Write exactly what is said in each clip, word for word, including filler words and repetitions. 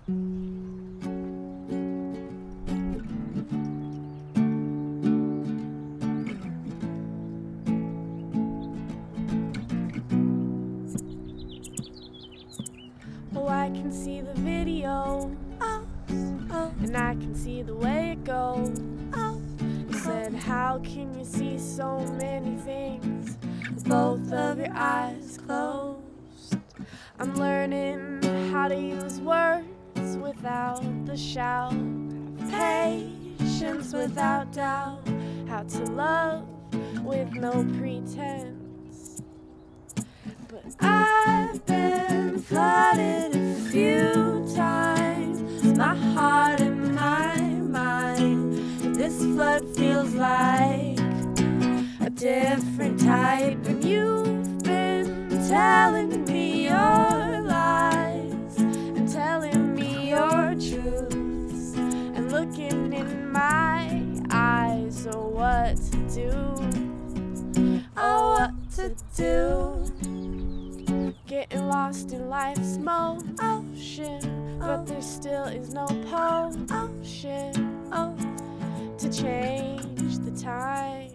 Oh, I can see the video, oh, oh, and I can see the way it goes. Oh, you said, how can you see so many things with both of your eyes closed? I'm learning how to use words without the shout, patience without doubt, how to love with no pretense. But I've been flooded a few times, my heart and my mind. This flood feels like a different type, and you've been telling me your lies and telling me your truths and looking in my eyes. Oh, what to do? Oh, what to do? Getting lost in life's motion, but there still is no potion, oh, to change the time.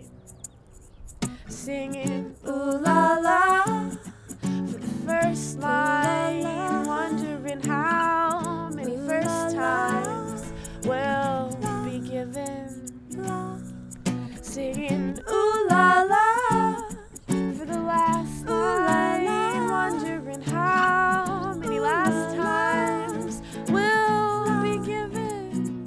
Singing ooh la la for the first line, wondering how many first times we'll be given. Singing ooh la la for the last line, wondering how many last times we'll be given.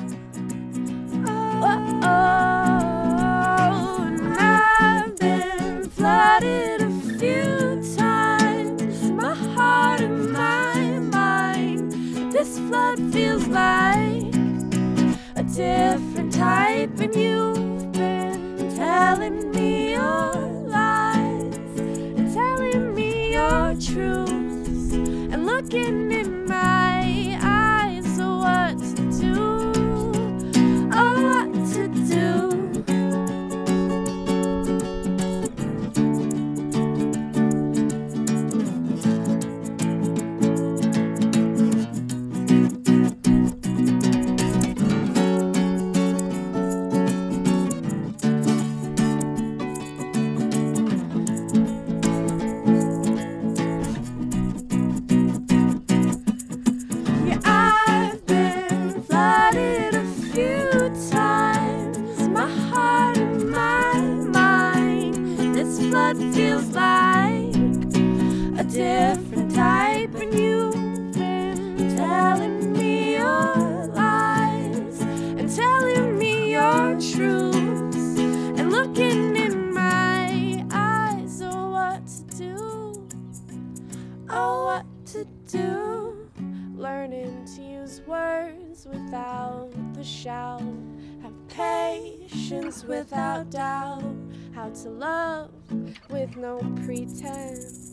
Oh, oh, and I've been flooded a few times, my heart and my mind. This flood feels like a different type, and you've been telling me your lies and telling me your truths and looking in my eyes. So what to do? Oh, what to do? Feels like a different type, and you've been telling me your lies and telling me your truths and looking in my eyes. Oh, what to do? Oh, what to do? Learning to use words without the shout, have patience without doubt, how to love with no pretense.